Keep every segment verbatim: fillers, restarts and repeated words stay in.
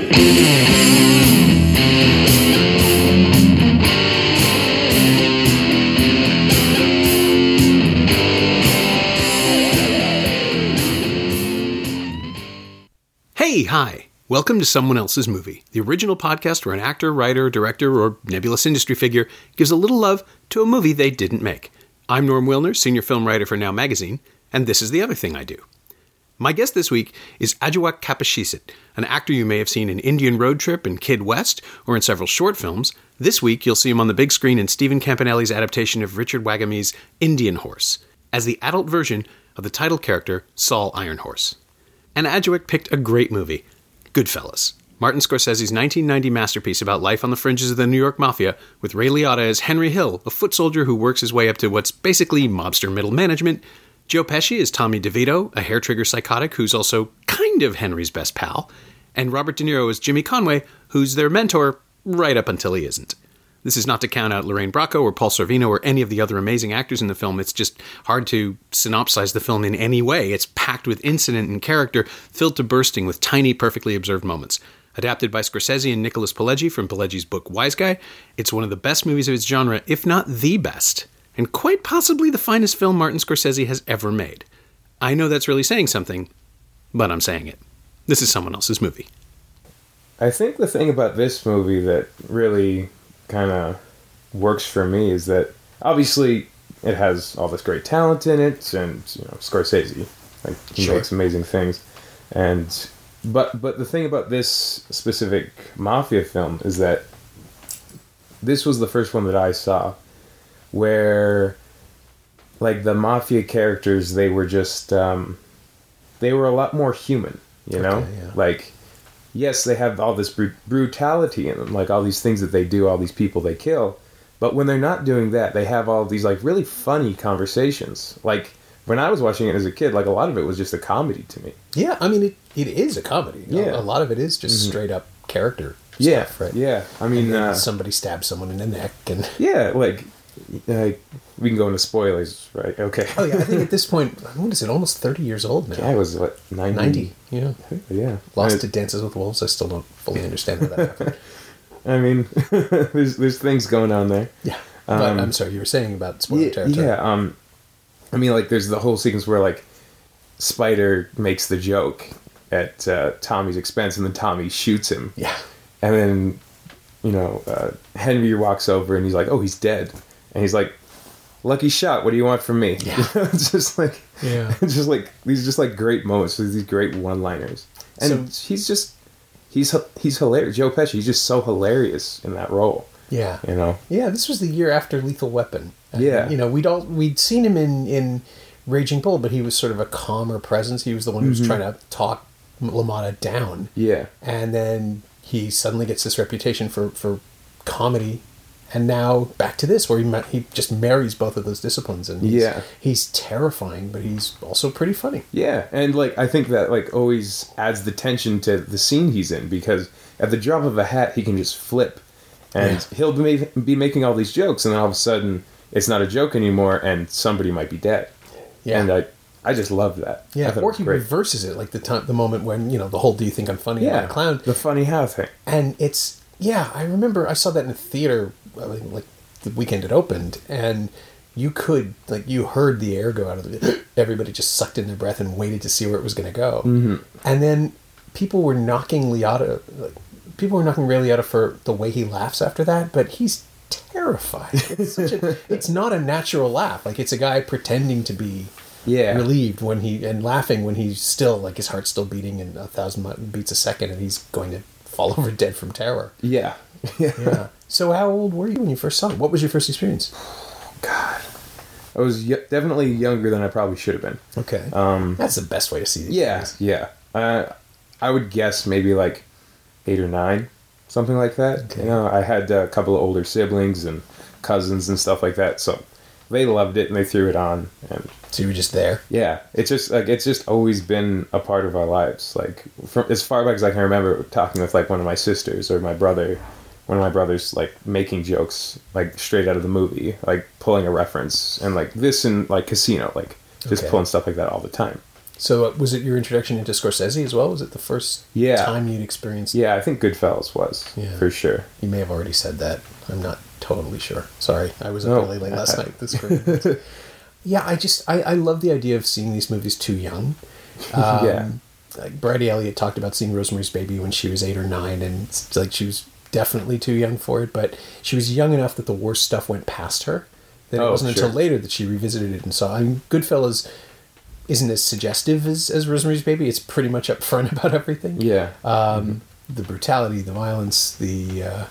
Hey, hi. Welcome to Someone Else's Movie, the original podcast where an actor, writer, director, or nebulous industry figure gives a little love to a movie they didn't make. I'm Norm Wilner, senior film writer for Now Magazine, and this is the other thing I do. My guest this week is Adjoa Kapecisit, an actor you may have seen in Indian Road Trip and Kid West, or in several short films. This week, you'll see him on the big screen in Stephen Campanelli's adaptation of Richard Wagame's Indian Horse, as the adult version of the title character, Saul Ironhorse. And Adjoa picked a great movie, Goodfellas, Martin Scorsese's nineteen ninety masterpiece about life on the fringes of the New York Mafia, with Ray Liotta as Henry Hill, a foot soldier who works his way up to what's basically mobster middle management. Joe Pesci is Tommy DeVito, a hair-trigger psychotic who's also kind of Henry's best pal. And Robert De Niro is Jimmy Conway, who's their mentor right up until he isn't. This is not to count out Lorraine Bracco or Paul Sorvino or any of the other amazing actors in the film. It's just hard to synopsize the film in any way. It's packed with incident and character, filled to bursting with tiny, perfectly observed moments. Adapted by Scorsese and Nicholas Pileggi from Pileggi's book Wise Guy, it's one of the best movies of its genre, if not the best, and quite possibly the finest film Martin Scorsese has ever made. I know that's really saying something, but I'm saying it. This is Someone Else's Movie. I think the thing about this movie that really kind of works for me is that obviously it has all this great talent in it, and you know Scorsese, like he sure. makes amazing things, and but but the thing about this specific mafia film is that this was the first one that I saw where like the mafia characters, they were just um, they were a lot more human, you know, okay, yeah. like. Yes, they have all this br- brutality in them, like all these things that they do, all these people they kill. But when they're not doing that, they have all these like really funny conversations. Like when I was watching it as a kid, like a lot of it was just a comedy to me. Yeah, I mean, it, it is a comedy. Yeah. A lot of it is just mm-hmm. straight up character yeah, stuff, right? Yeah, I mean... Uh, somebody stabs someone in the neck and... Yeah, like... like we can go into spoilers, right? Okay. Oh, yeah, I think at this point, what is it, almost thirty years old now? Yeah, I was, what, ninety? ninety, yeah. Yeah. Lost I, to Dances with Wolves. I still don't fully understand how that happened. I mean, there's there's things going on there. Yeah. But um, I'm sorry, you were saying about spoiler yeah, territory. Yeah, um... I mean, like, there's the whole sequence where, like, Spider makes the joke at uh, Tommy's expense, and then Tommy shoots him. Yeah. And then, you know, uh, Henry walks over, and he's like, oh, he's dead. And he's like, lucky shot, what do you want from me? Yeah. It's just like, yeah. It's just like, these just like great moments, these great one-liners. And so, he's just, he's he's hilarious. Joe Pesci, he's just so hilarious in that role. Yeah. You know? Yeah, this was the year after Lethal Weapon. And, yeah. You know, we'd all, we'd seen him in, in Raging Bull, but he was sort of a calmer presence. He was the one who was mm-hmm. trying to talk LaMotta down. Yeah. And then he suddenly gets this reputation for, for comedy. And now back to this, where he he just marries both of those disciplines, and he's, yeah, he's terrifying, but he's also pretty funny. Yeah, and like I think that like always adds the tension to the scene he's in, because at the drop of a hat he can just flip, and yeah. he'll be be making all these jokes, and then all of a sudden it's not a joke anymore, and somebody might be dead. Yeah, and I I just love that. Yeah, or he great. reverses it, like the time the moment when you know the whole "Do you think I'm funny?" Yeah, I'm a clown, the funny how thing, and it's yeah. I remember I saw that in the theater. Like the weekend it opened, and you could like you heard the air go out of it. Everybody just sucked in their breath and waited to see where it was going to go. Mm-hmm. And then people were knocking Liotta, like, people were knocking Ray Liotta for the way he laughs after that. But he's terrified. It's such a, it's not a natural laugh. Like it's a guy pretending to be yeah. relieved when he and laughing when he's still like his heart's still beating in a thousand beats a second, and he's going to fall over dead from terror. Yeah. Yeah. So how old were you when you first saw it? What was your first experience? God. I was y- definitely younger than I probably should have been. Okay. Um, That's the best way to see these Yeah, things. yeah. Uh, I would guess maybe like eight or nine, something like that. Okay. You know, I had a couple of older siblings and cousins and stuff like that, so they loved it and they threw it on. And so you were just there? Yeah. It's just like it's just always been a part of our lives. Like from as far back as I can remember, talking with like one of my sisters or my brother. One of my brothers, like, making jokes, like, straight out of the movie, like, pulling a reference, and, like, this and, like, Casino, like, just okay. pulling stuff like that all the time. So uh, was it your introduction into Scorsese as well? Was it the first Yeah. time you'd experienced? Yeah, I think Goodfellas was, Yeah. for sure. You may have already said that. I'm not totally sure. Sorry, I was up No. really late last night. This screen. Yeah, I just I, I love the idea of seeing these movies too young. Um, Yeah. Like Bridie Elliott talked about seeing Rosemary's Baby when she was eight or nine, and it's like she was definitely too young for it, but she was young enough that the worst stuff went past her. That it Oh, wasn't sure. until later that she revisited it and saw. I mean, Goodfellas isn't as suggestive as, as Rosemary's Baby. It's pretty much upfront about everything. Yeah. Um, The brutality, the violence, the uh,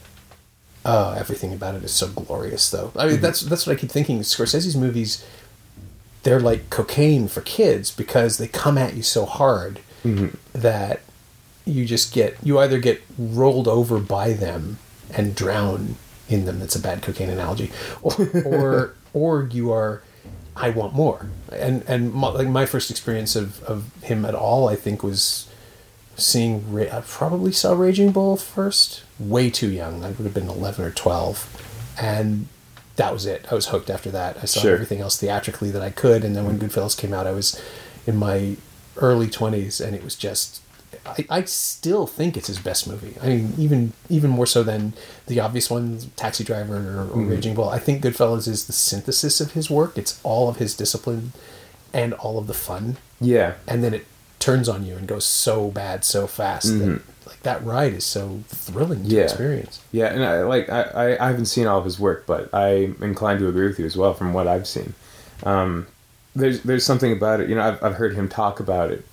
oh, everything about it is so glorious. Though I mean, Mm-hmm. that's that's what I keep thinking. Scorsese's movies, they're like cocaine for kids because they come at you so hard Mm-hmm. that you just get you either get rolled over by them and drown in them. That's a bad cocaine analogy, or or, or you are. I want more, and and my, like my first experience of, of him at all, I think, was seeing. Ra- I probably saw Raging Bull first, way too young. I would have been eleven or twelve, and that was it. I was hooked after that. I saw Sure. everything else theatrically that I could, and then when Goodfellas came out, I was in my early twenties, and it was just. I, I still think it's his best movie. I mean, even even more so than the obvious ones, Taxi Driver or, or Raging Bull. I think Goodfellas is the synthesis of his work. It's all of his discipline and all of the fun, Yeah. and then it turns on you and goes so bad so fast that like that ride is so thrilling to Yeah. experience. Yeah, and I like I, I, I haven't seen all of his work, but I'm inclined to agree with you as well from what I've seen. Um, there's there's something about it, you know, I've I've heard him talk about it,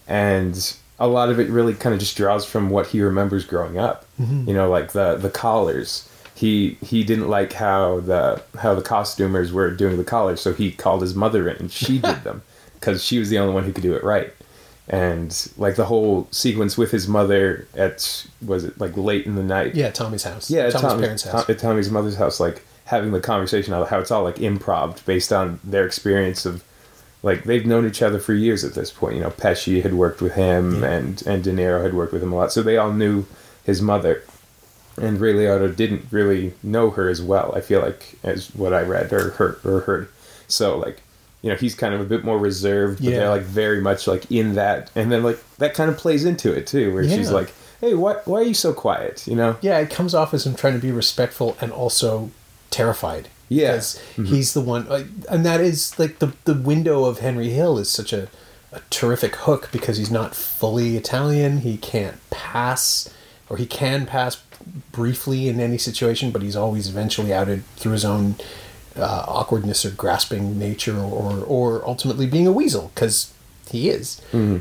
and a lot of it really kind of just draws from what he remembers growing up. You know, like the the collars. He he didn't like how the how the costumers were doing the collars, so he called his mother in and she did them because she was the only one who could do it right. And like the whole sequence with his mother at was it like late in the night? Yeah, Tommy's house. Yeah, at Tommy's Tommy- parents' house. Tom- at Tommy's mother's house, like having the conversation about how it's all like improv based on their experience of like they've known each other for years at this point. You know, Pesci had worked with him, Yeah. and and De Niro had worked with him a lot, so they all knew his mother. And Ray Liotta didn't really know her as well, I feel like, as what I read or heard or heard. So like, you know, he's kind of a bit more reserved, but Yeah. they're like very much like in that, and then like that kind of plays into it too, where she's Yeah. like, "Hey, why why are you so quiet?" You know? Yeah, it comes off as him trying to be respectful and also terrified. Yeah. Because he's the one, like, and that is like the the window of Henry Hill is such a, a terrific hook because he's not fully Italian. He can't pass, or he can pass briefly in any situation, but he's always eventually outed through his own uh, awkwardness or grasping nature, or or ultimately being a weasel because he is.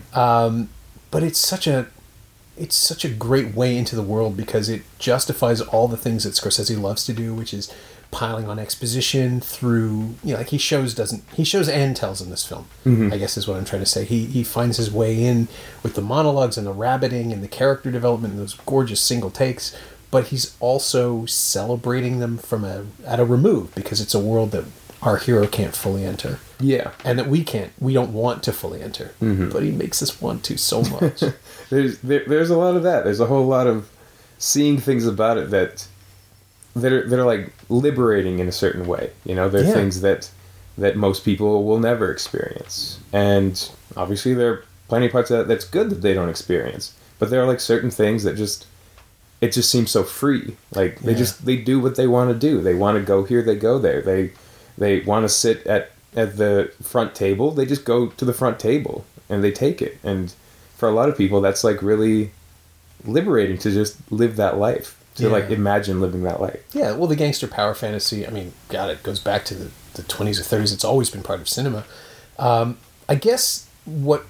Um, but it's such a it's such a great way into the world because it justifies all the things that Scorsese loves to do, which is piling on exposition through, you know, like he shows doesn't he shows and tells in this film. I guess is what I'm trying to say. He he finds his way in with the monologues and the rabbiting and the character development and those gorgeous single takes, but he's also celebrating them from a at a remove because it's a world that our hero can't fully enter. Yeah. And that we can't, we don't want to fully enter, but he makes us want to so much. There's there, there's a lot of that. There's a whole lot of seeing things about it that that are that are like liberating in a certain way. You know, they're Yeah. things that that most people will never experience, and obviously there are plenty of parts of that that's good that they don't experience. But there are like certain things that just it just seems so free. Like they Yeah. just they do what they want to do. They want to go here, they go there. They they want to sit at at the front table. They just go to the front table and they take it. And for a lot of people, that's like really liberating to just live that life. To Yeah. like imagine living that life. Yeah, well, the gangster power fantasy, I mean, God, it goes back to the, the twenties or thirties. It's always been part of cinema. Um, I guess what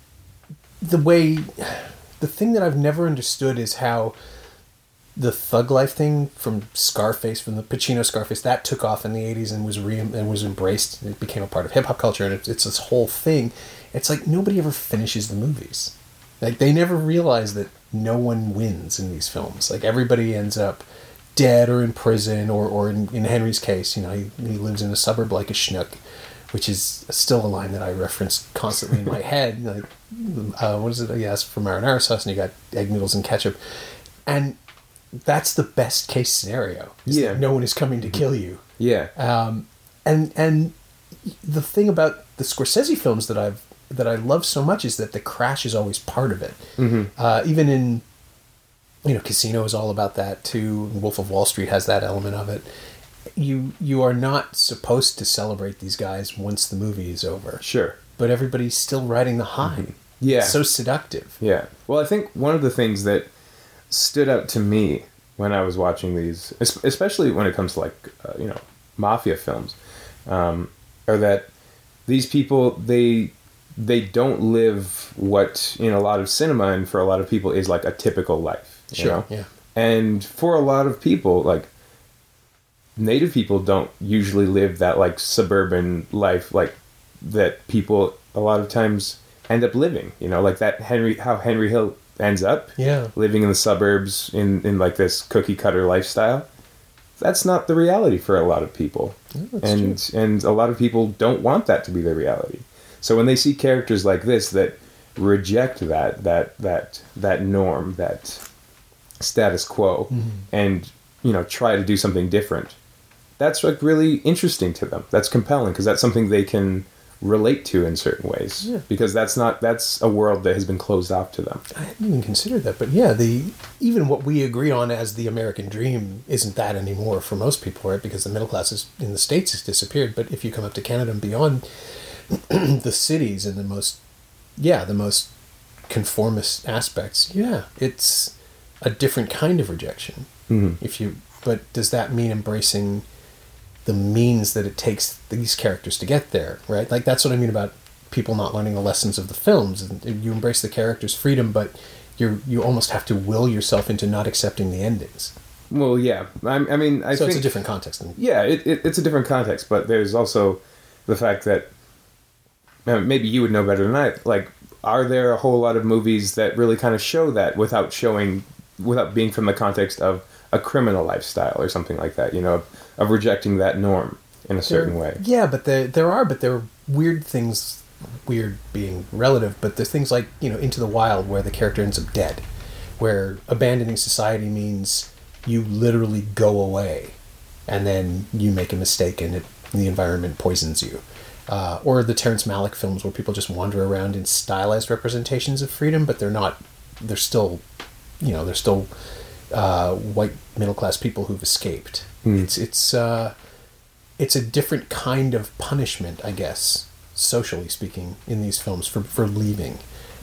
the way, the thing that I've never understood is how the thug life thing from Scarface, from the Pacino Scarface, that took off in the eighties and was re and was embraced. It became a part of hip hop culture, and it's, it's this whole thing. It's like nobody ever finishes the movies. Like they never realize that no one wins in these films. Like everybody ends up dead or in prison, or, or in, in Henry's case, you know, he, he lives in a suburb like a schnook, which is still a line that I reference constantly in my head. Like, uh, what is it? You asked for marinara sauce and you got egg noodles and ketchup. And that's the best case scenario. Is Yeah. that no one is coming to kill you. Yeah. Um, and and the thing about the Scorsese films that I've that I love so much is that the crash is always part of it. Mm-hmm. Uh, even in, you know, Casino is all about that too. Wolf of Wall Street has that element of it. You you are not supposed to celebrate these guys once the movie is over. Sure. But everybody's still riding the high. Mm-hmm. Yeah. It's so seductive. Yeah. Well, I think one of the things that stood out to me when I was watching these, es- especially when it comes to like, uh, you know, mafia films, um, are that these people, they they don't live what in a lot of cinema and for a lot of people is like a typical life. You Sure, know? yeah. And for a lot of people, like, Native people don't usually live that like suburban life like that people a lot of times end up living, you know, like that Henry, how Henry Hill ends up Yeah. living in the suburbs in, in like this cookie cutter lifestyle. That's not the reality for a lot of people. Yeah, that's and, true. and a lot of people don't want that to be their reality. So when they see characters like this that reject that, that, that, that norm, that status quo, Mm-hmm. and, you know, try to do something different, that's like really interesting to them. That's compelling because that's something they can relate to in certain ways. Yeah. Because that's not that's a world that has been closed off to them. I hadn't even considered that, but yeah, the even what we agree on as the American dream isn't that anymore for most people, right? Because the middle class is, in the States has disappeared. But if you come up to Canada and beyond, the cities and the most, yeah, the most conformist aspects, yeah, it's a different kind of rejection. Mm-hmm. If you, but does that mean embracing the means that it takes these characters to get there, right? Like, that's what I mean about people not learning the lessons of the films. And you embrace the characters' freedom, but you you almost have to will yourself into not accepting the endings. Well, yeah. I, I mean, I so think... it's a different context. Than, Yeah, it, it, it's a different context, but there's also the fact that uh, maybe you would know better than I. Like, are there a whole lot of movies that really kind of show that without showing, without being from the context of a criminal lifestyle or something like that, you know, of, of rejecting that norm in a certain way? Yeah, but there, there are, but there are weird things, weird being relative, but there's things like, you know, Into the Wild where the character ends up dead, where abandoning society means you literally go away and then you make a mistake and, it, and the environment poisons you. Uh, or the Terrence Malick films where people just wander around in stylized representations of freedom, but they're not, they're still, you know, they're still uh, white middle-class people who've escaped. Mm. It's, it's, uh, it's a different kind of punishment, I guess, socially speaking, in these films for, for leaving.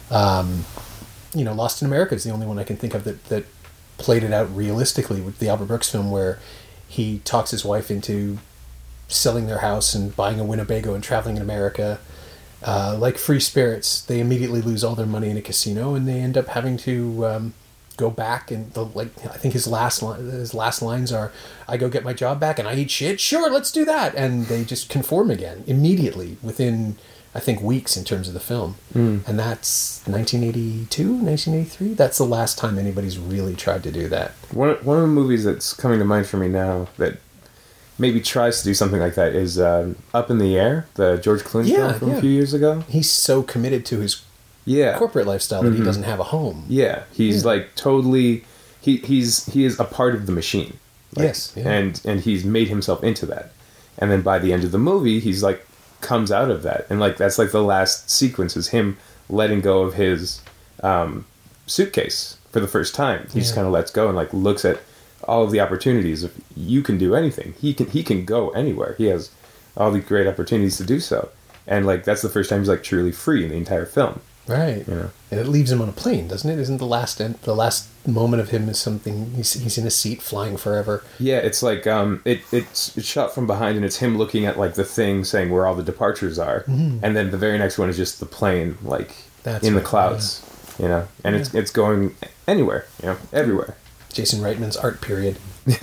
Um, you know, Lost in America is the only one I can think of that, that played it out realistically with the Albert Brooks film where he talks his wife into selling their house and buying a Winnebago and traveling in America. Uh, like Free Spirits, they immediately lose all their money in a casino and they end up having to um, go back and the, like I think his last line, his last lines are, "I go get my job back and I eat shit. Sure, let's do that." And they just conform again immediately within, I think, weeks in terms of the film. Mm. And that's nineteen eighty-two, nineteen eighty-three. That's the last time anybody's really tried to do that. One one of the movies that's coming to mind for me now that maybe tries to do something like that is um, Up in the Air, the George Clooney yeah, film from yeah. a few years ago. He's so committed to his yeah. corporate lifestyle that mm-hmm. he doesn't have a home. Yeah, he's yeah. like totally. He he's he is a part of the machine. Like, yes, yeah. and and he's made himself into that. And then by the end of the movie, he's like comes out of that, and like that's like the last sequence is him letting go of his um, suitcase for the first time. He yeah. just kind of lets go and like looks at all of the opportunities. If you can do anything, he can he can go anywhere. He has all the great opportunities to do so, and like that's the first time he's like truly free in the entire film. Right. You know, and it leaves him on a plane, doesn't it? Isn't the last end, the last moment of him is something he's he's in a seat flying forever? Yeah, it's like um, it it's, it's shot from behind, and it's him looking at like the thing saying where all the departures are, mm-hmm. and then the very next one is just the plane like That's in right, the clouds, yeah. you know, and yeah. it's it's going anywhere, you know, everywhere. Jason Reitman's art period.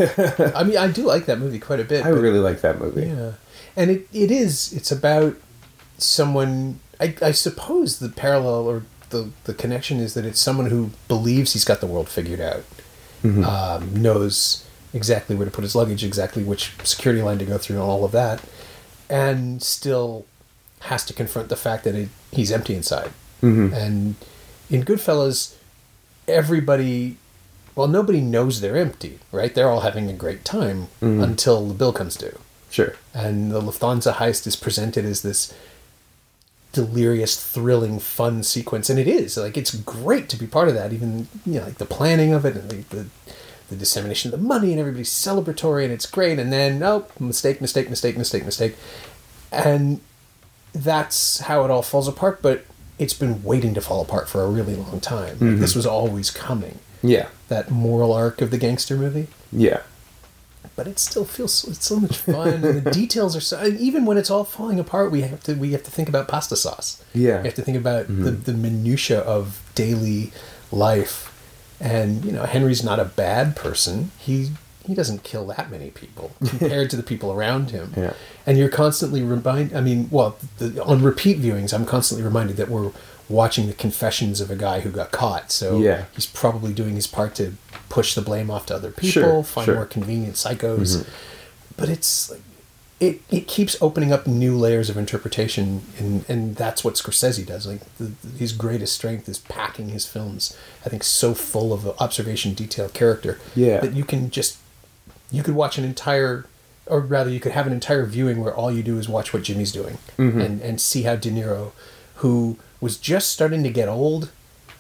I mean, I do like that movie quite a bit. I really like that movie. Yeah, and it it is it's about someone. I, I suppose the parallel or the, the connection is that it's someone who believes he's got the world figured out, mm-hmm. um, knows exactly where to put his luggage, exactly which security line to go through, and all of that, and still has to confront the fact that it, he's empty inside. Mm-hmm. And in Goodfellas, everybody, well, nobody knows they're empty, right? They're all having a great time mm-hmm. until the bill comes due. Sure. And the Lufthansa heist is presented as this delirious, thrilling, fun sequence, and it is like it's great to be part of that. Even you know, like the planning of it and the, the the dissemination of the money, and everybody's celebratory, and it's great. And then oh, mistake, mistake, mistake, mistake, mistake, and that's how it all falls apart. But it's been waiting to fall apart for a really long time. Like, Mm-hmm. this was always coming. Yeah. That moral arc of the gangster movie. Yeah. But it still feels so, it's so much fun, and the details are so. And even when it's all falling apart, we have to we have to think about pasta sauce. Yeah. We have to think about Mm-hmm. the the minutia of daily life. And you know, Henry's not a bad person. He he doesn't kill that many people compared to the people around him. Yeah. And you're constantly remind. I mean, well, the, on repeat viewings, I'm constantly reminded that we're watching the confessions of a guy who got caught. So Yeah. he's probably doing his part to push the blame off to other people, Sure, find sure. more convenient psychos. Mm-hmm. But it's like, it it keeps opening up new layers of interpretation, and and that's what Scorsese does. Like the, his greatest strength is packing his films, I think, so full of observation, detail, character, Yeah. that you can just you could watch an entire, or rather, you could have an entire viewing where all you do is watch what Jimmy's doing, Mm-hmm. and and see how De Niro, who was just starting to get old,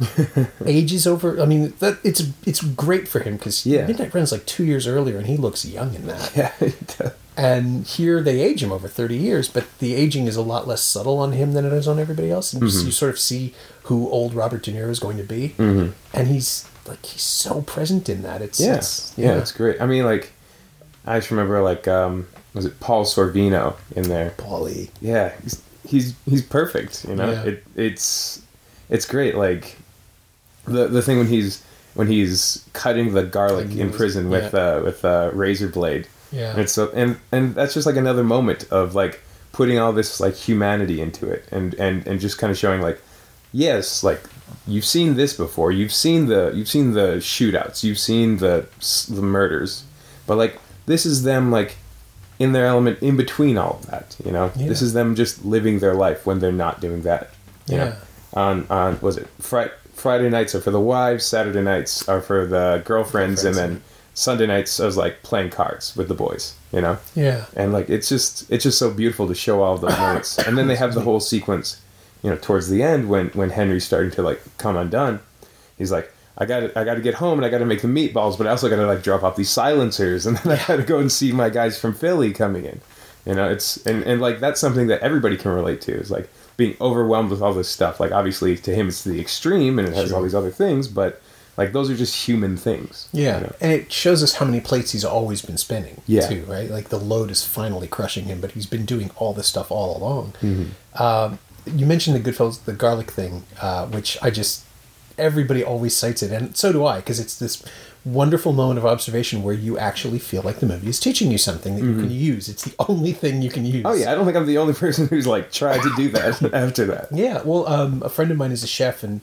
ages over. I mean, that it's it's great for him because Yeah. Midnight Run's like two years earlier, and he looks young in that. Yeah. it does. And here they age him over thirty years, but the aging is a lot less subtle on him than it is on everybody else. And Mm-hmm. you sort of see who old Robert De Niro is going to be. Mm-hmm. And he's like, he's so present in that. It's, Yeah. it's yeah. It's great. I mean, like, I just remember, like, um, was it Paul Sorvino in there? Paulie. Yeah. He's, he's, he's perfect, you know? Yeah. It, it's, it's great. Like, the, the thing when he's, when he's cutting the garlic Cutting in those- prison with, yeah. uh, with a razor blade. Yeah. And it's so, and and that's just like another moment of like putting all this like humanity into it, and and and just kind of showing like, yes, like you've seen this before, you've seen the you've seen the shootouts, you've seen the the murders, but like this is them like in their element in between all of that, you know. Yeah. This is them just living their life when they're not doing that. You Yeah. know? On on was it Friday Friday nights are for the wives, Saturday nights are for the girlfriends, and then Sunday nights I was like playing cards with the boys, you know? Yeah. And like it's just it's just so beautiful to show all of those moments. And then they have the whole sequence, you know, towards the end when when Henry's starting to like come undone. He's like, I got I got to get home and I got to make the meatballs, but I also got to like drop off these silencers, and then I got to go and see my guys from Philly coming in. You know, it's and and like that's something that everybody can relate to. Is like being overwhelmed with all this stuff. Like obviously to him it's the extreme and it has Sure. all these other things, but like those are just human things. Yeah, you know? and it shows us how many plates he's always been spinning, Yeah. too, right? Like the load is finally crushing him, but he's been doing all this stuff all along. Mm-hmm. Um, you mentioned the Goodfellas, the garlic thing, uh, which I just, everybody always cites it, and so do I, because it's this wonderful moment of observation where you actually feel like the movie is teaching you something that you can use. It's the only thing you can use. Oh yeah, I don't think I'm the only person who's like tried to do that after that. Yeah, well, um, a friend of mine is a chef, and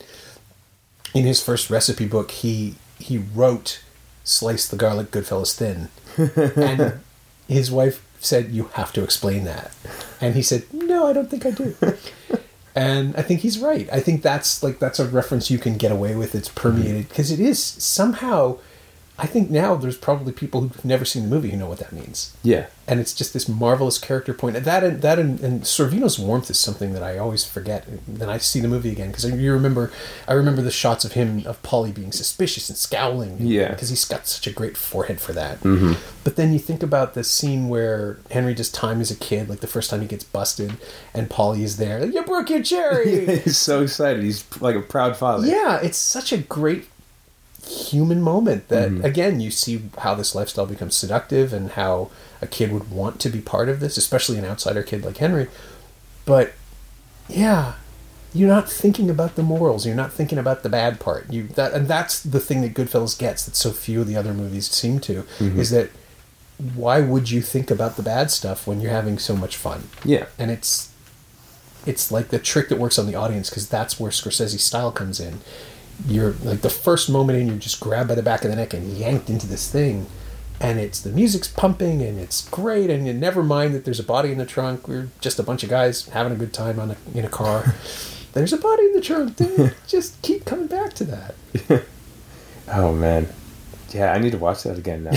in his first recipe book, he he wrote "slice the garlic Goodfellas thin," and his wife said, "You have to explain that," and he said, "No, I don't think I do." And I think he's right. I think that's like that's a reference you can get away with. It's permeated because it is somehow. I think now there's probably people who've never seen the movie who know what that means. Yeah. And it's just this marvelous character point. And that and that and, and Sorvino's warmth is something that I always forget. Then I see the movie again because you remember, I remember the shots of him of Paulie being suspicious and scowling. Yeah. Because he's got such a great forehead for that. Mm-hmm. But then you think about the scene where Henry does time as a kid, like the first time he gets busted, and Paulie is there. Like, you broke your cherry. He's so excited. He's like a proud father. Yeah, it's such a great human moment that Mm-hmm. again you see how this lifestyle becomes seductive and how a kid would want to be part of this, especially an outsider kid like Henry. But yeah, you're not thinking about the morals, you're not thinking about the bad part. You that and that's the thing that Goodfellas gets that so few of the other movies seem to, Mm-hmm. is that why would you think about the bad stuff when you're having so much fun? Yeah. And it's it's like the trick that works on the audience, because that's where Scorsese's style comes in. You're like the first moment in, you're just grabbed by the back of the neck and yanked into this thing, and it's the music's pumping and it's great, and you never mind that there's a body in the trunk. We're just a bunch of guys having a good time on a, in a car. There's a body in the trunk. Dude. Just keep coming back to that. Oh man. Yeah, I need to watch that again now.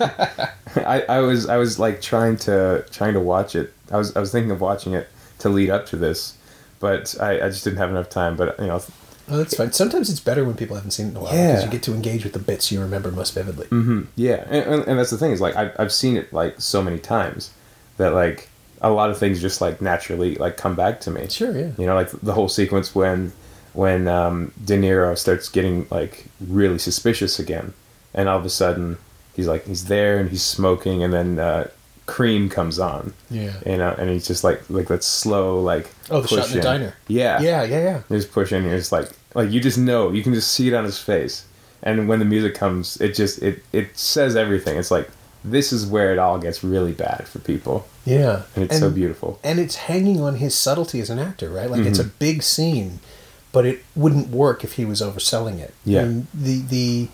I, I was I was like trying to trying to watch it. I was I was thinking of watching it to lead up to this, but I, I just didn't have enough time. But you know, Oh, that's fine. Sometimes it's better when people haven't seen it in a while Yeah. because you get to engage with the bits you remember most vividly. mm-hmm, yeah, and, and, and that's the thing is like I've I've seen it like so many times that like a lot of things just like naturally like come back to me. Sure, yeah. You know, like the whole sequence when when um, De Niro starts getting like really suspicious again, and all of a sudden he's like he's there and he's smoking, and then uh, Cream comes on. Yeah. You know, and he's just like like that slow like Oh, the push shot in the diner. Yeah. Yeah, yeah, yeah. He's pushing. You're just like like you just know you can just see it on his face, and when the music comes, it just it it says everything. It's like this is where it all gets really bad for people. Yeah. And it's so beautiful. And it's hanging on his subtlety as an actor, right? Like, it's a Mm-hmm. big scene, but it wouldn't work if he was overselling it. Yeah. And the, the,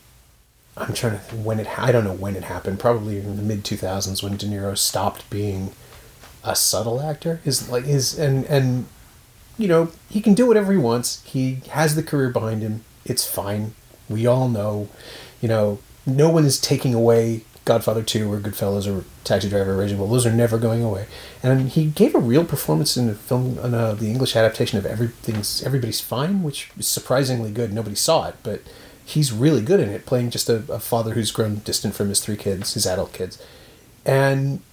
I'm trying to, when it, I don't know when it happened, probably in the mid two thousands when De Niro stopped being a subtle actor. His, like, his, and, and, you know, he can do whatever he wants. He has the career behind him. It's fine. We all know, you know, no one is taking away Godfather two or Goodfellas or Taxi Driver or Raging Bull. Those are never going away. And he gave a real performance in the film, in uh, the English adaptation of Everything's Everybody's Fine, which is surprisingly good. Nobody saw it, but he's really good in it, playing just a, a father who's grown distant from his three kids, his adult kids. And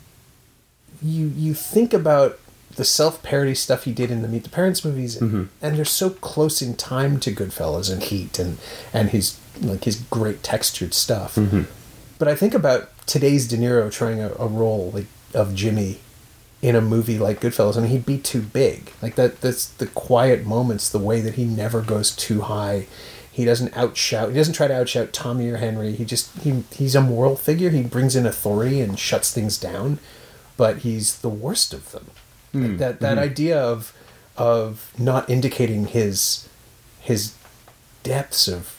you you think about the self-parody stuff he did in the Meet the Parents movies, Mm-hmm. and they're so close in time to Goodfellas and Heat and, and his like his great textured stuff. Mm-hmm. But I think about today's De Niro trying a, a role like of Jimmy in a movie like Goodfellas, I mean, he'd be too big. Like that, that's the quiet moments, the way that he never goes too high. He doesn't outshout. He doesn't try to outshout Tommy or Henry. He just he he's a moral figure. He brings in authority and shuts things down, but he's the worst of them. Mm. Like that that Mm-hmm. idea of of not indicating his his depths of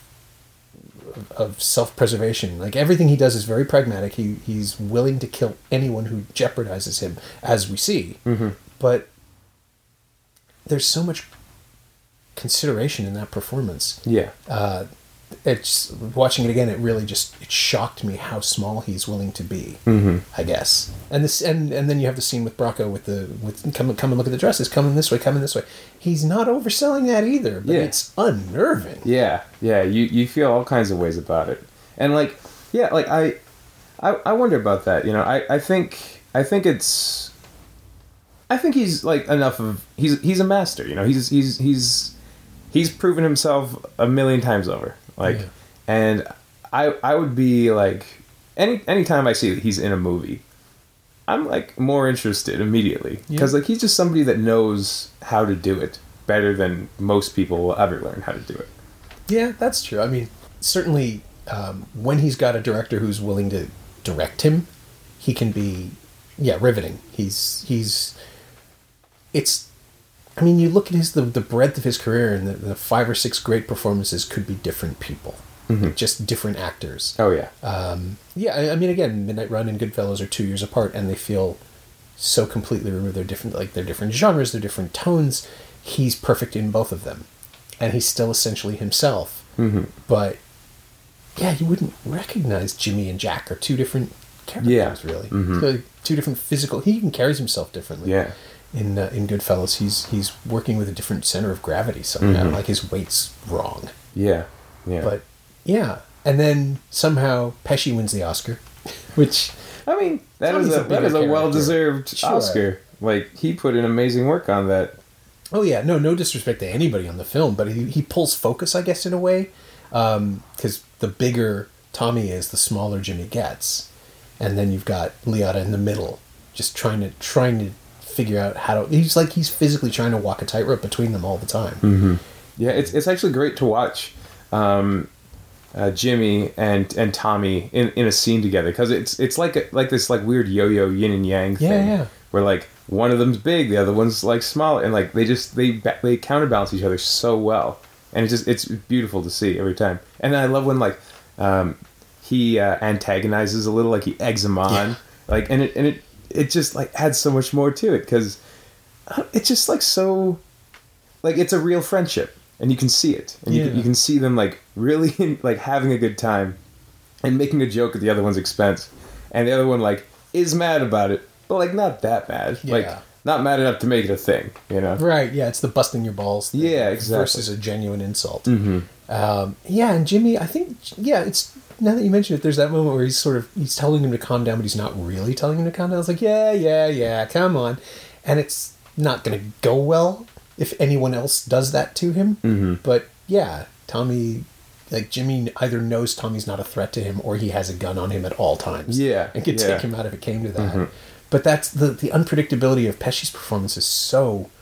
of, of self-preservation. Like everything he does is very pragmatic. He he's willing to kill anyone who jeopardizes him, as we see. Mm-hmm. But there's so much consideration in that performance. Yeah. Uh, it's watching it again. It really just it shocked me how small he's willing to be. Mm-hmm. I guess. And this and and then you have the scene with Bracco with the with come come and look at the dresses. Coming this way. Coming this way. He's not overselling that either. But Yeah. it's unnerving. Yeah, yeah, you you feel all kinds of ways about it, and like, yeah, like I, I, I wonder about that. You know, I, I think I think it's, I think he's like enough of he's he's a master. You know, he's he's he's he's proven himself a million times over. Like, Yeah. and I I would be like any anytime I see that he's in a movie, I'm like more interested immediately because Yeah. like he's just somebody that knows how to do it better than most people will ever learn how to do it. Yeah, that's true. I mean, certainly um, when he's got a director who's willing to direct him, he can be, yeah, riveting. He's he's, it's, I mean, you look at his the, the breadth of his career, and the, the five or six great performances could be different people, Mhm. just different actors. Oh yeah. Um, yeah, I, I mean, again, Midnight Run and Goodfellas are two years apart, and they feel so completely removed. They're different, like they're different genres, they're different tones. He's perfect in both of them, and he's still essentially himself. Mm-hmm. But yeah, you wouldn't recognize Jimmy and Jack are two different characters, Yeah. really. Mhm. They're two different physical. He even carries himself differently. Yeah. In uh, in Goodfellas, he's he's working with a different center of gravity somehow. Mhm. Like his weight's wrong. Yeah. Yeah. But yeah, and then somehow Pesci wins the Oscar, which I mean, that Tommy's is a a, that bigger is a character. well-deserved Sure. Oscar. Like he put in amazing work on that. oh yeah, no no disrespect to anybody on the film, but he he pulls focus, I guess, in a way, because the bigger Tommy is, the smaller Jimmy gets, and then you've got Liotta in the middle, just trying to trying to figure out how to. He's like he's physically trying to walk a tightrope between them all the time. Mm-hmm. Yeah, it's it's actually great to watch um, uh, Jimmy and and Tommy in, in a scene together because it's it's like a, like this like weird yo-yo yin and yang Yeah, thing yeah. where like one of them's big, the other one's like smaller, and like they just they ba- they counterbalance each other so well, and it's just it's beautiful to see every time. And I love when like um, he uh, antagonizes a little, like he eggs him on, Yeah. like and it and it it just like adds so much more to it because it's just like so like it's a real friendship. And you can see it, and you, Yeah. can, you can see them like really like having a good time, and making a joke at the other one's expense, and the other one like is mad about it, but like not that mad. Yeah. Like not mad enough to make it a thing, you know? Right, yeah, it's the busting your balls thing Yeah, exactly. versus a genuine insult. Mm-hmm. Um, yeah, and Jimmy, I think, yeah, it's, now that you mention it, there's that moment where he's sort of, he's telling him to calm down, but he's not really telling him to calm down. I was like, yeah, yeah, yeah, come on. And it's not going to go well if anyone else does that to him. Mm-hmm. But yeah, Tommy, like Jimmy either knows Tommy's not a threat to him or he has a gun on him at all times. Yeah. And could yeah. take him out if it came to that. Mm-hmm. But that's the, the unpredictability of Pesci's performance is so,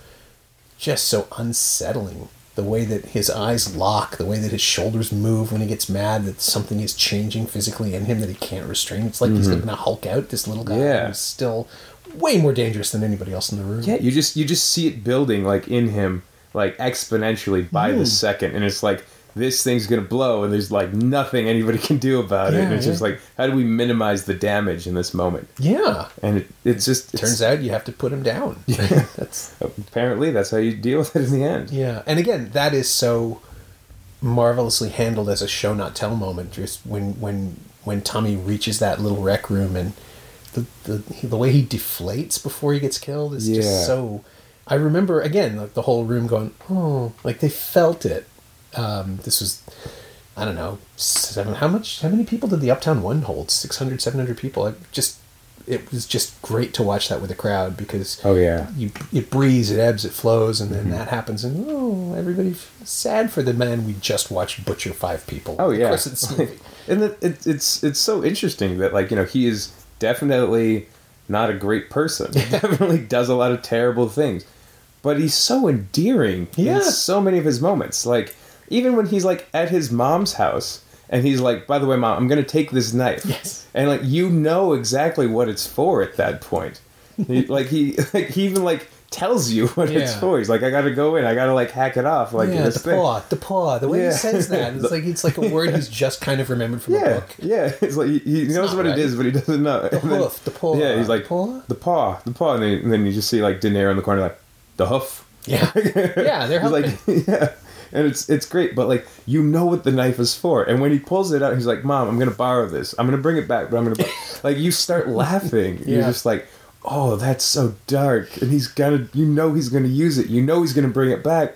just so unsettling. The way that his eyes lock, the way that his shoulders move when he gets mad, that something is changing physically in him that he can't restrain. It's like mm-hmm. he's going to Hulk out, this little guy yeah. who's still way more dangerous than anybody else in the room. Yeah, you just you just see it building like in him, like exponentially by mm. the second, and it's like this thing's gonna blow, and there's like nothing anybody can do about yeah, it. And it's yeah. just like, how do we minimize the damage in this moment? Yeah, and it, it's just it's, turns out you have to put him down. Yeah, that's apparently that's how you deal with it in the end. Yeah, and again, that is so marvelously handled as a show not tell moment. Just when when when Tommy reaches that little rec room and the the the way he deflates before he gets killed is yeah. just so. I remember again like the whole room going, oh, like they felt it. Um, this was, I don't know, seven. How much? How many people did the Uptown One hold? six hundred, seven hundred people. I just, it was just great to watch that with a crowd because oh yeah, you it breathes, it ebbs, it flows, and then mm-hmm. that happens, and oh, everybody's sad for the man we just watched butcher five people. Oh yeah, of course it's movie. And it, it, it's it's so interesting that like you know he is definitely not a great person. He definitely does a lot of terrible things, but he's so endearing yeah. in so many of his moments. Like even when he's like at his mom's house and he's like, by the way, Mom, I'm going to take this knife. Yes. And like you know exactly what it's for at that point. he, like he like he even like tells you what yeah. it's for. He's like, I got to go in. I got to like hack it off. Like yeah, this the thing. paw, the paw. The way Yeah. he says that, it's like it's like a word he's just kind of remembered from yeah, a book. Yeah, it's like he, he knows what right. it is, but he doesn't know. The And then- hoof, the paw. Yeah, he's like paw? the paw, the paw, and then, and then you just see like De Niro in the corner, like the hoof. Yeah, yeah, they're He's helping. like, yeah, and it's it's great, but like you know what the knife is for, and when he pulls it out, he's like, Mom, I'm gonna borrow this. I'm gonna bring it back, but I'm gonna buy-. like you start laughing. Yeah. You're just like, oh, that's so dark, and he's gonna, you know, he's gonna use it. You know, he's gonna bring it back,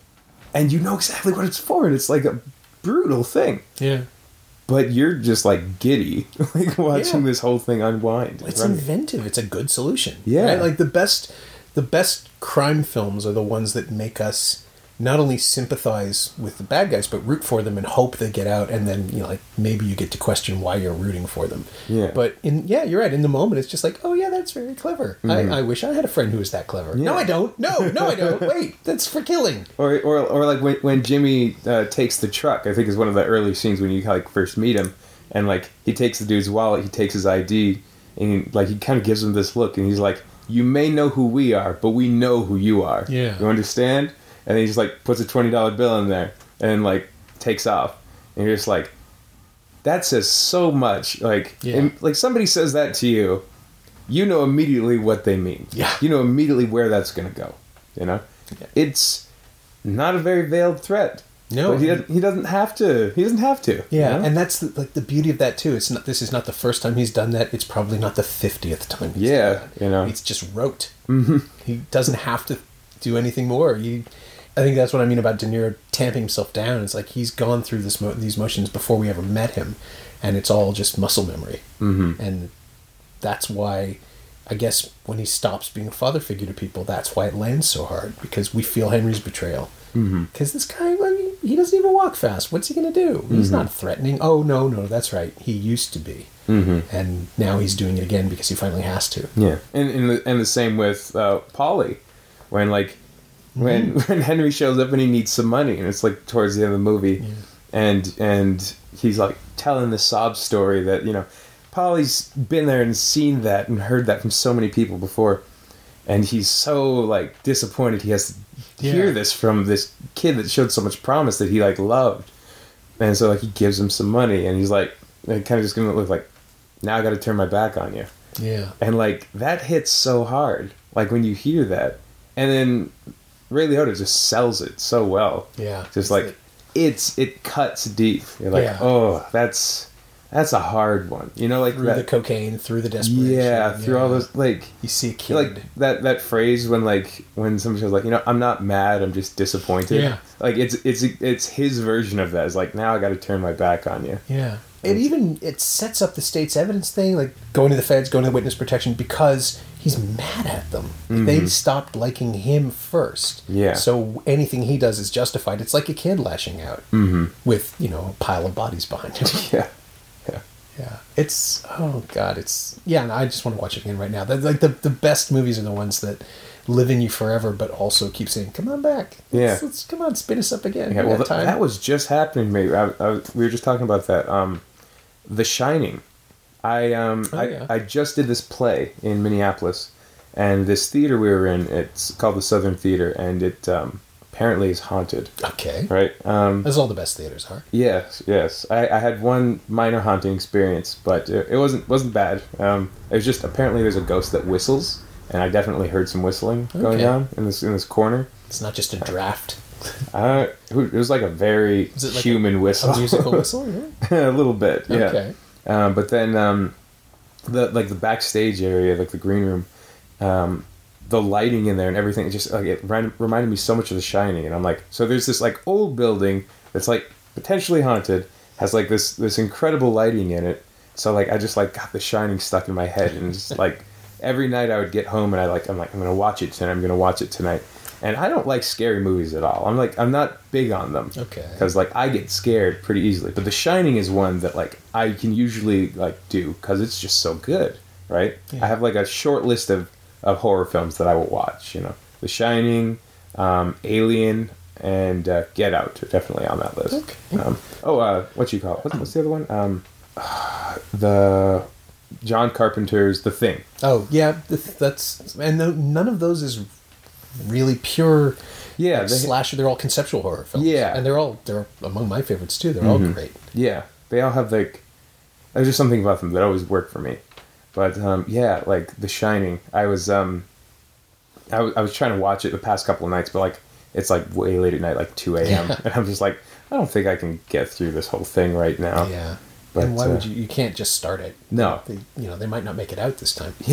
and you know exactly what it's for, and it's like a brutal thing. Yeah. But you're just like giddy, like watching Yeah. this whole thing unwind. It's Right. inventive. It's a good solution. Yeah. Right? Like the best the best crime films are the ones that make us not only sympathize with the bad guys, but root for them and hope they get out, and then, you know, like maybe you get to question why you're rooting for them. Yeah. But in yeah, you're right. In the moment it's just like, oh yeah, that's very clever. Mm-hmm. I, I wish I had a friend who was that clever. Yeah. No, I don't. No, no, I don't. Wait, that's for killing. Or, or, or like when when Jimmy uh, takes the truck, I think is one of the early scenes when you like first meet him, and like he takes the dude's wallet, he takes his I D, and he, like he kind of gives him this look, and he's like, "You may know who we are, but we know who you are. Yeah. You understand?" And he just like puts a twenty dollar bill in there, and like takes off, and you're just like, that says so much. Like, Yeah. and, like somebody says that to you, you know immediately what they mean. Yeah. You know immediately where that's gonna go. You know, Yeah. it's not a very veiled threat. No. but he doesn't. He doesn't have to. He doesn't have to. Yeah, you know? and that's the, like the beauty of that too. It's not. This is not the first time he's done that. It's probably not the fiftieth time. He's Yeah, done that. you know. It's just rote. Mm-hmm. He doesn't have to do anything more. He, I think that's what I mean about De Niro tamping himself down. It's like he's gone through this mo- these motions before we ever met him, and it's all just muscle memory. Mm-hmm. And that's why, I guess, when he stops being a father figure to people, that's why it lands so hard, because we feel Henry's betrayal. Because mm-hmm. this guy, I mean, he doesn't even walk fast. What's he going to do? He's Mm-hmm. not threatening. Oh, no, no, that's right. He used to be. Mm-hmm. And now he's doing it again because he finally has to. Yeah, and and the, and the same with uh, Polly, when like when Mm-hmm. when Henry shows up and he needs some money, and it's like towards the end of the movie, Yeah. and and he's like telling the sob story that, you know, Polly's been there and seen that and heard that from so many people before, and he's so like disappointed he has to Yeah. hear this from this kid that showed so much promise that he like loved, and so like he gives him some money, and he's like kind of just gonna look like, now I got to turn my back on you. Yeah. And, like, that hits so hard. Like, when you hear that. And then Ray Liotta just sells it so well. Yeah. Just, like, it's, it cuts deep. You're like, Yeah. oh, that's, That's a hard one. You know, like through that, the cocaine, through the desperation. Yeah, through yeah. all those, like... You see a kid. Like, that, that phrase when, like, when somebody says, like, you know, I'm not mad, I'm just disappointed. Yeah. Like, it's it's it's his version of that. It's like, now I got to turn my back on you. Yeah. It even, it sets up the state's evidence thing, like, going to the feds, going to the witness protection, because he's mad at them. Mm-hmm. They stopped liking him first. Yeah. So anything he does is justified. It's like a kid lashing out Mm-hmm. with, you know, a pile of bodies behind him. Yeah. Yeah. Yeah, it's oh god, it's yeah. And I just want to watch it again right now. That like the the best movies are the ones that live in you forever, but also keep saying, "Come on back, let's, Yeah. let's come on, spin us up again." Yeah, We well, got th- time. that was just happening. Maybe I, I, we were just talking about that. Um, The Shining. I um Oh, I, yeah. I just did this play in Minneapolis, and this theater we were in. It's called the Southern Theater, and it um, apparently is haunted. okay. Right. Um, As all the best theaters are. Yes, yes. I, I had one minor haunting experience, but it, it wasn't wasn't bad. Um, it was just apparently there's a ghost that whistles, and I definitely heard some whistling going Okay. on in this in this corner. It's not just a draft. Uh, it was like a very Is it like human whistle, A musical whistle. Yeah? a little bit, yeah. Okay. Um, but then um, the like the backstage area, like the green room, um, the lighting in there and everything, it just like it ran, reminded me so much of The Shining. And I'm like, so there's this like old building that's like potentially haunted, has like this this incredible lighting in it. So like I just like got The Shining stuck in my head, and just like every night I would get home and I like I'm like I'm gonna watch it tonight. I'm gonna watch it tonight. And I don't like scary movies at all. I'm like I'm not big on them. Okay. Because like I get scared pretty easily. But The Shining is one that like I can usually like do because it's just so good, right? Yeah. I have like a short list of, of horror films that I will watch. You know, The Shining, um, Alien, and uh, Get Out are definitely on that list. Okay. Um, oh, uh, what you call it? What's, what's the other one? Um, the John Carpenter's The Thing. Oh yeah, th- that's and no, none of those is really pure. Yeah, like, they- slasher. They're all conceptual horror films. Yeah. and they're all they're among my favorites too. They're all great. Yeah, they all have like. There's just something about them that always work for me, but um, yeah, like The Shining. I was um, I was I was trying to watch it the past couple of nights, but like it's like way late at night, like two a.m. Yeah. and I'm just like, I don't think I can get through this whole thing right now. Yeah. But, and why uh, would you? You can't just start it. No. They, you know they might not make it out this time.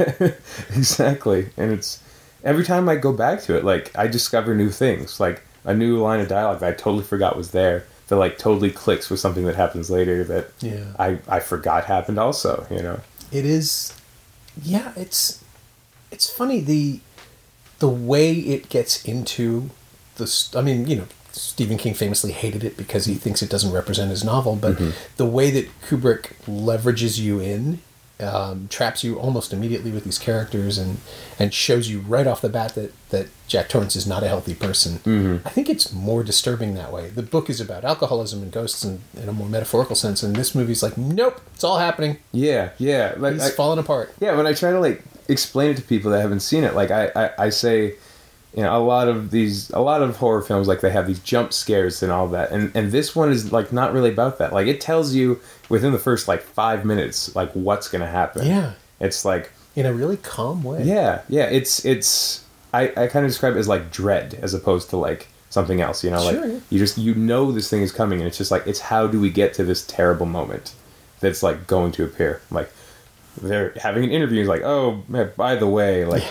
Exactly, and it's every time I go back to it, like I discover new things, like a new line of dialogue that I totally forgot was there. That like totally clicks with something that happens later that Yeah. I, I forgot happened also, you know. It is, yeah. It's it's funny the the way it gets into the. st- I mean, you know, Stephen King famously hated it because he thinks it doesn't represent his novel. But the way that Kubrick leverages you in, um, traps you almost immediately with these characters, and and shows you right off the bat that that Jack Torrance is not a healthy person. Mm-hmm. I think it's more disturbing that way. The book is about alcoholism and ghosts in, in a more metaphorical sense, and this movie's like, nope, it's all happening. Yeah, yeah. Like He's I, falling apart. yeah, when I try to like explain it to people that haven't seen it, like I, I, I say, you know, a lot of these, a lot of horror films, like they have these jump scares and all that, and and this one is like not really about that. Like it tells you within the first like five minutes like what's gonna happen. Yeah. It's like In a really calm way. yeah, yeah. It's it's I, I kind of describe it as like dread as opposed to like something else. You know, Sure, like yeah. you just you know this thing is coming, and it's just like it's how do we get to this terrible moment that's like going to appear. Like they're having an interview. It's like, oh, man, by the way, like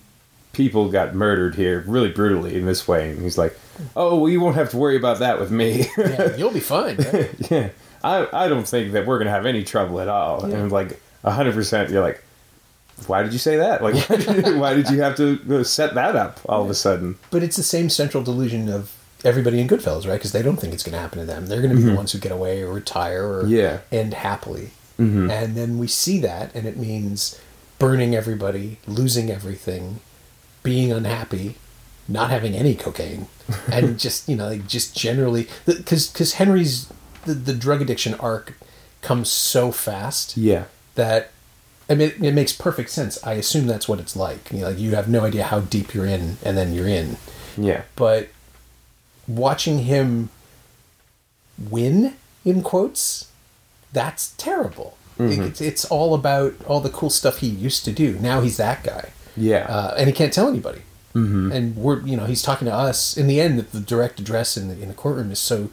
people got murdered here really brutally in this way, and he's like, oh, well, you won't have to worry about that with me. Yeah, you'll be fine. Right? Yeah, I I don't think that we're gonna have any trouble at all. Yeah. And like a hundred percent, you're like, why did you say that? Like, why did you, why did you have to set that up all of a sudden? But it's the same central delusion of everybody in Goodfellas, right? Because they don't think it's going to happen to them. They're going to be the ones who get away or retire or Yeah. end happily. And then we see that, and it means burning everybody, losing everything, being unhappy, not having any cocaine, and just, you know, like just generally... Because because Henry's... The, the drug addiction arc comes so fast Yeah, that... I mean, it, it makes perfect sense. I assume that's what it's like. You know, like you have no idea how deep you're in, and then you're in. yeah, But watching him win, in quotes, that's terrible. Mm-hmm. It's, it's all about all the cool stuff he used to do. Now he's that guy. yeah, Uh, and he can't tell anybody. Mm-hmm. And we're, you know, he's talking to us. In the end, the direct address in the, in the courtroom is so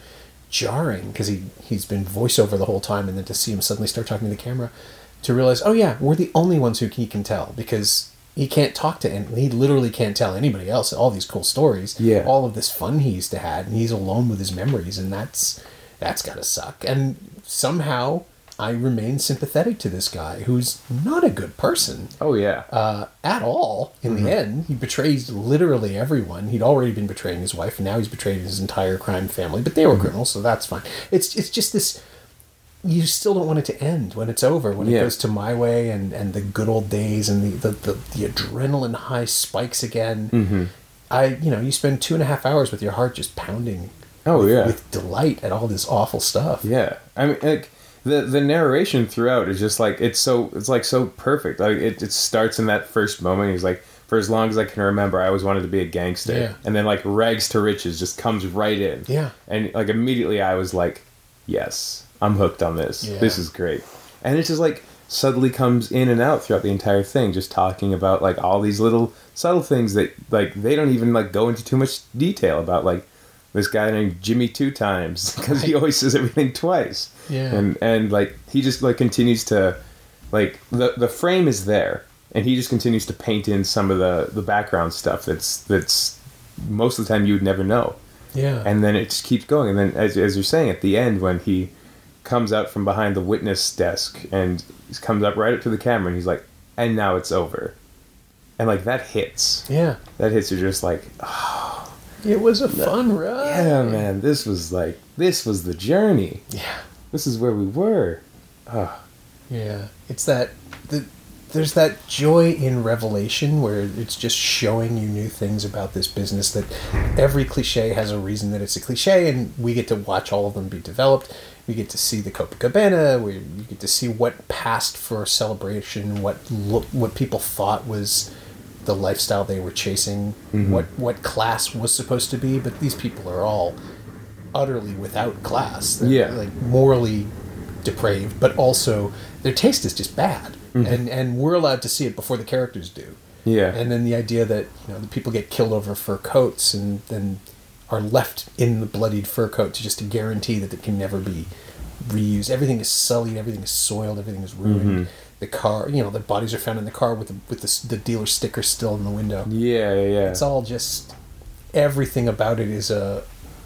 jarring because he he's been voiceover the whole time, and then to see him suddenly start talking to the camera, to realize, oh yeah, we're the only ones who he can tell, because he can't talk to any, he literally can't tell anybody else all these cool stories, Yeah. all of this fun he used to have, and he's alone with his memories, and that's that's gotta suck. And somehow I remain sympathetic to this guy who's not a good person. Oh yeah. Uh, at all. In mm-hmm. the end, he betrays literally everyone. He'd already been betraying his wife, and now he's betrayed his entire crime family. But they were mm-hmm. criminals, so that's fine. It's it's just this. You still don't want it to end when it's over. When yeah. it goes to My Way and, and the good old days and the, the, the, the adrenaline high spikes again. Mm-hmm. I you know you spend two and a half hours with your heart just pounding. Oh with, yeah. With delight at all this awful stuff. Yeah, I mean like. The the narration throughout is just like it's so it's like so perfect. Like it, it starts in that first moment. He's like, for as long as I can remember, I always wanted to be a gangster. Yeah. And then like rags to riches just comes right in. Yeah. And like immediately I was like, yes, I'm hooked on this. Yeah. This is great. And it just like subtly comes in and out throughout the entire thing, just talking about like all these little subtle things that like they don't even like go into too much detail about, like this guy named Jimmy Two Times because he always says everything twice. Yeah. And and like he just like continues to like the the frame is there, and he just continues to paint in some of the the background stuff that's that's most of the time you would never know. Yeah. And then it just keeps going, and then as as you're saying at the end when he comes out from behind the witness desk and he comes up right up to the camera and he's like, and now it's over. And like that hits. Yeah. That hits you just like, oh. It was a fun ride. Yeah, man. This was like, this was the journey. Yeah. This is where we were. Oh. Yeah. It's that, the, there's that joy in revelation where it's just showing you new things about this business, that every cliche has a reason that it's a cliche, and we get to watch all of them be developed. We get to see the Copacabana. We, we get to see what passed for celebration, what lo- what people thought was the lifestyle they were chasing, mm-hmm. what what class was supposed to be, but these people are all utterly without class. They're yeah. like morally depraved, but also their taste is just bad. Mm-hmm. And and we're allowed to see it before the characters do. Yeah. And then the idea that, you know, the people get killed over fur coats and then are left in the bloodied fur coat to just to guarantee that it can never be reused. Everything is sullied, everything is soiled, everything is ruined. Mm-hmm. The car, you know, the bodies are found in the car with the with the, the dealer sticker still in the window. Yeah, yeah, yeah. It's all just, everything about it is a,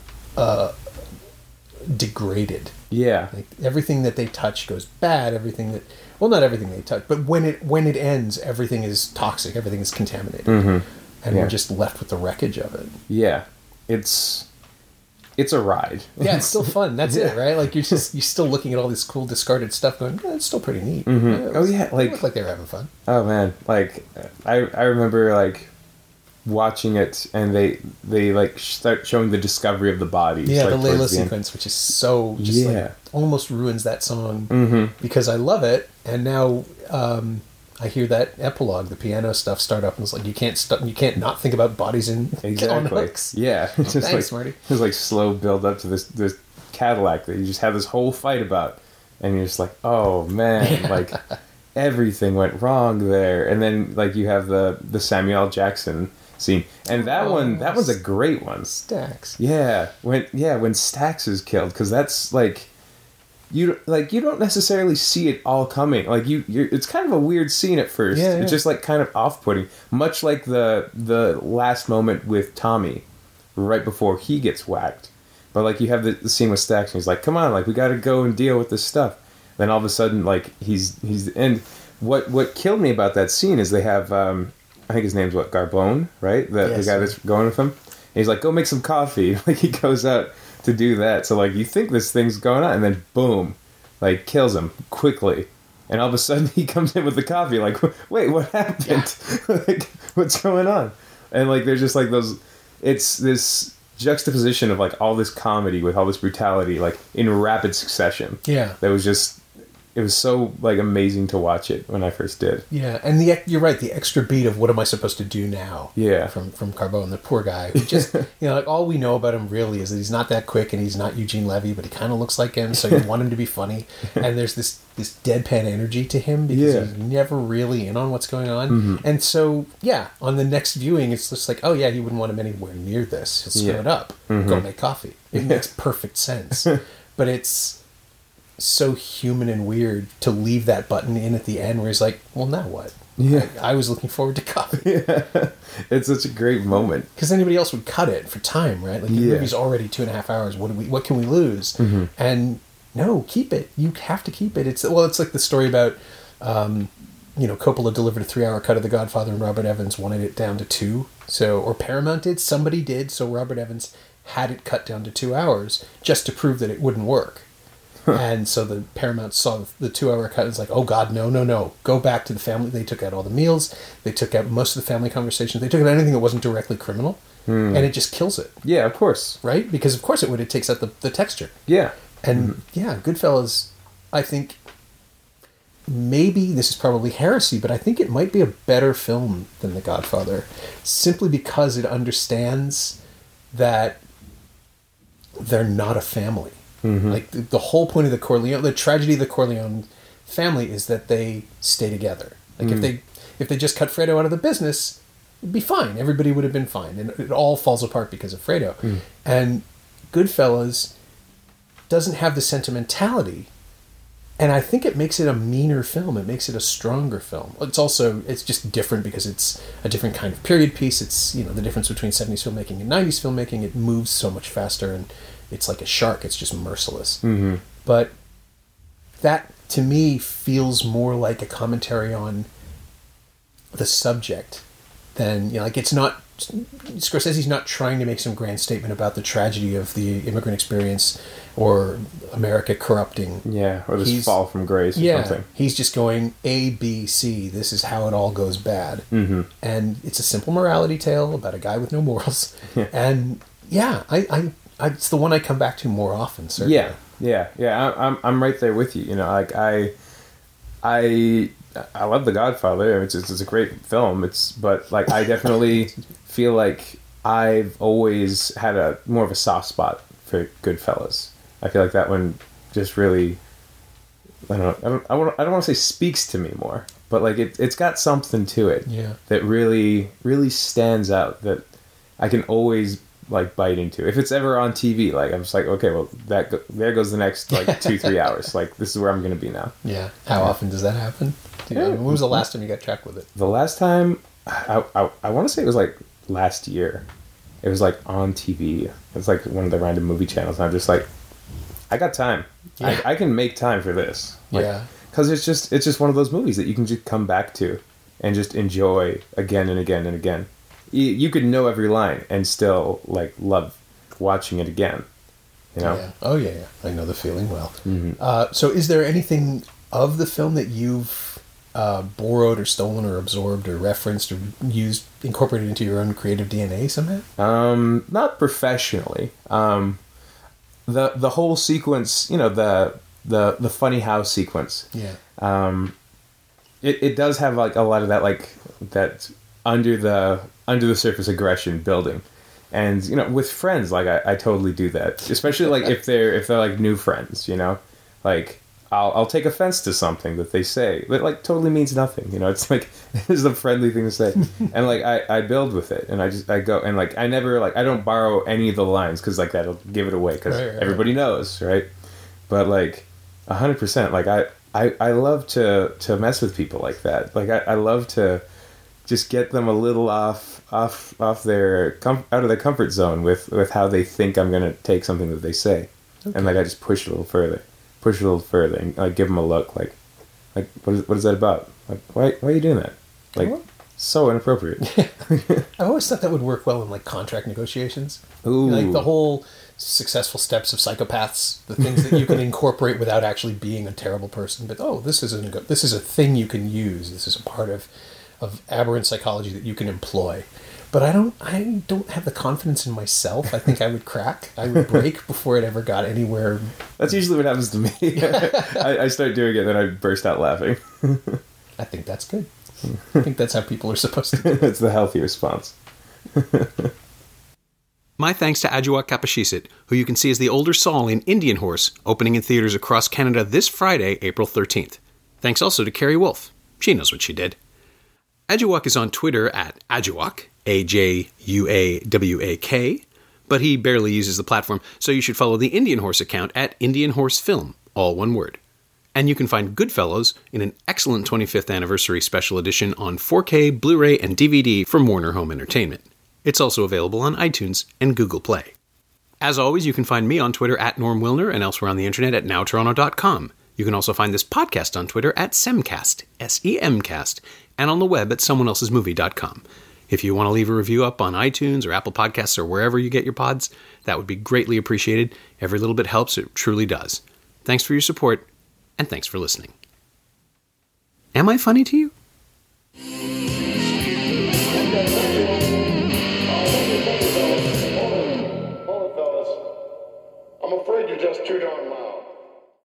a degraded. Yeah. Like everything that they touch goes bad. Everything that, well, not everything they touch, but when it when it ends, everything is toxic. Everything is contaminated, mm-hmm. and yeah. we're just left with the wreckage of it. Yeah, it's it's a ride. Yeah, it's still fun. That's yeah. it, right? Like you're just you're still looking at all this cool discarded stuff, going, oh, it's still pretty neat. Mm-hmm. Yeah, oh was, yeah, like looked like they were having fun. Oh man, like I I remember like watching it, and they they like start showing the discovery of the bodies. Yeah, like, the Layla the sequence, which is so just yeah. like almost ruins that song mm-hmm. because I love it, and now um, I hear that epilogue, the piano stuff, start up, and it's like you can't stop, you can't not think about bodies in exactly. on hooks. Yeah, it's just Thanks, like Marty. it's like slow build up to this this Cadillac that you just have this whole fight about, and you're just like, oh man, Yeah. like everything went wrong there, and then like you have the the Samuel L. Jackson scene, and that oh, one that one's a great one. Stax. Yeah, when yeah when Stax is killed, because that's like you like you don't necessarily see it all coming. Like you, you're, it's kind of a weird scene at first. Yeah, yeah. It's just like kind of off-putting, much like the the last moment with Tommy, right before he gets whacked. But like you have the, the scene with Stax, and he's like, "Come on, like we got to go and deal with this stuff." Then all of a sudden, like he's he's and what what killed me about that scene is they have. Um, I think his name's what, Garbone, right? The, yes, the guy that's going with him. And he's like, go make some coffee. Like he goes out to do that. So like you think this thing's going on, and then boom, like kills him quickly. And all of a sudden he comes in with the coffee. Like, wait, what happened? Yeah. Like, what's going on? And like there's just like those. It's this juxtaposition of like all this comedy with all this brutality, like in rapid succession. Yeah, that was just it was so like amazing to watch it when I first did. Yeah, and the you're right. The extra beat of what am I supposed to do now? Yeah. from from Carbone, the poor guy. Who just you know, like all we know about him really is that he's not that quick and he's not Eugene Levy, but he kind of looks like him. So you want him to be funny, and there's this this deadpan energy to him because Yeah. he's never really in on what's going on. Mm-hmm. And so yeah, on the next viewing, it's just like, oh yeah, you wouldn't want him anywhere near this. He'll screw Yeah. it up. Mm-hmm. Go make coffee. It makes perfect sense, but it's so human and weird to leave that button in at the end where he's like, well, now what? Yeah. I, I was looking forward to coffee. It's such a great moment. Because anybody else would cut it for time, right? Like the Yeah. movie's already two and a half hours. What do we? What can we lose? Mm-hmm. And no, keep it. You have to keep it. It's well, it's like the story about, um, you know, Coppola delivered a three-hour cut of The Godfather, and Robert Evans wanted it down to two. So, or Paramount did. Somebody did. So Robert Evans had it cut down to two hours just to prove that it wouldn't work. And so the Paramount saw the two-hour cut and was like, oh, God, no, no, no. Go back to the family. They took out all the meals. They took out most of the family conversations. They took out anything that wasn't directly criminal. And it just kills it, Yeah, of course. right? Because, of course, it would. It takes out the, the texture. Yeah. And, yeah, Goodfellas, I think, maybe, this is probably heresy, but I think it might be a better film than The Godfather. Simply because it understands that they're not a family. Mm-hmm. Like the, the whole point of the Corleone, the tragedy of the Corleone family is that they stay together. Like Mm. if they if they just cut Fredo out of the business, it'd be fine. Everybody would have been fine, and it all falls apart because of Fredo. Mm. And Goodfellas doesn't have the sentimentality, and I think it makes it a meaner film. It makes it a stronger film. It's also it's just different because it's a different kind of period piece. It's you know the difference between seventies filmmaking and nineties filmmaking. It moves so much faster and. It's like a shark. It's just merciless. Mm-hmm. But that, to me, feels more like a commentary on the subject than, you know, like it's not... Scorsese's not trying to make some grand statement about the tragedy of the immigrant experience or America corrupting. Yeah, or this He's- fall from grace or Yeah, something. he's just going A, B, C. This is how it all goes bad. Mm-hmm. And it's a simple morality tale about a guy with no morals. And yeah, I, I, I, it's the one I come back to more often. Certainly. Yeah, yeah, yeah. I, I'm I'm right there with you. You know, like I, I, I love The Godfather. It's it's, it's a great film. It's but like I definitely feel like I've always had a more of a soft spot for Goodfellas. I feel like that one just really. I don't. I don't. I, want, I don't want to say speaks to me more, but like it. It's got something to it. Yeah. That really, really stands out. That I can always like bite into. If it's ever on T V, like I'm just like, okay, well that go- there goes the next like two three hours. Like this is where I'm gonna be now. Yeah. How often does that happen? Do you know, when was the last time you got tracked with it? The last time, I I, I want to say it was like last year. It was like on T V. It's like one of the random movie channels, and I'm just like, I got time. Yeah. I, I can make time for this. Like, Yeah. because it's just it's just one of those movies that you can just come back to and just enjoy again and again and again. You, you could know every line and still like love watching it again. You know. Yeah. Oh yeah, yeah. I know the feeling well. Mm-hmm. Uh, so, is there anything of the film that you've uh, borrowed or stolen or absorbed or referenced or used, incorporated into your own creative D N A somehow? Um, not professionally. Um, the the whole sequence, you know, the the the funny house sequence. Yeah. Um, it it does have like a lot of that like that under the under the surface aggression building, and you know, with friends, like I, I totally do that, especially like if they're if they're like new friends, you know, like. I'll I'll take offense to something that they say that like totally means nothing. You know, it's like it's a friendly thing to say, and like I, I build with it, and I just I go and like I never like I don't borrow any of the lines because like that'll give it away because Right, right, everybody knows, right? But like a hundred percent, like I, I I love to to mess with people like that. Like I, I love to just get them a little off off off their com- out of their comfort zone with with how they think I'm gonna take something that they say, Okay. and like I just push it a little further. Push it a little further and like give them a look like like what is what is that about, like why why are you doing that, like What? so inappropriate. I've always thought that would work well in like contract negotiations. Ooh. Like the whole successful steps of psychopaths, the things that you can incorporate without actually being a terrible person. But oh, this is a nego- this is a thing you can use. This is a part of of aberrant psychology that you can employ. but I don't I don't have the confidence in myself. I think I would crack. I would break before it ever got anywhere. That's usually what happens to me. I, I start doing it, then I burst out laughing. I think that's good. I think that's how people are supposed to do it. It's the healthy response. My thanks to Adjoa Kapashisit, who you can see as the older Saul in Indian Horse, opening in theaters across Canada this Friday, April thirteenth. Thanks also to Carrie Wolf. She knows what she did. Adjuwak is on Twitter at Adjuwak, A J U A W A K, but he barely uses the platform, so you should follow the Indian Horse account at Indian Horse Film, all one word. And you can find Goodfellows in an excellent twenty-fifth anniversary special edition on four K, Blu-ray, and D V D from Warner Home Entertainment. It's also available on iTunes and Google Play. As always, you can find me on Twitter at Norm Wilner and elsewhere on the internet at now toronto dot com. You can also find this podcast on Twitter at Semcast, S E M cast, and on the web at someone else's movie dot com. If you want to leave a review up on iTunes or Apple Podcasts or wherever you get your pods, that would be greatly appreciated. Every little bit helps, it truly does. Thanks for your support, and thanks for listening. Am I funny to you?